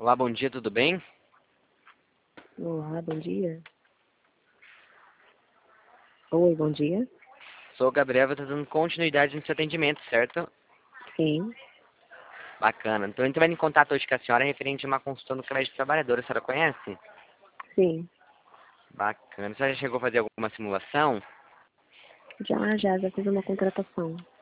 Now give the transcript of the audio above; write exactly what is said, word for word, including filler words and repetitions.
Olá, bom dia, tudo bem? Olá, bom dia. Oi, bom dia. Sou o Gabriel, estou dando continuidade no seu atendimento, certo? Sim, Bacana. Então, entrando em contato hoje com a senhora referente a uma consulta no Colégio de Trabalhadores. A senhora conhece? sim. Bacana. A senhora já chegou a fazer alguma simulação? Já, já, já fiz uma contratação.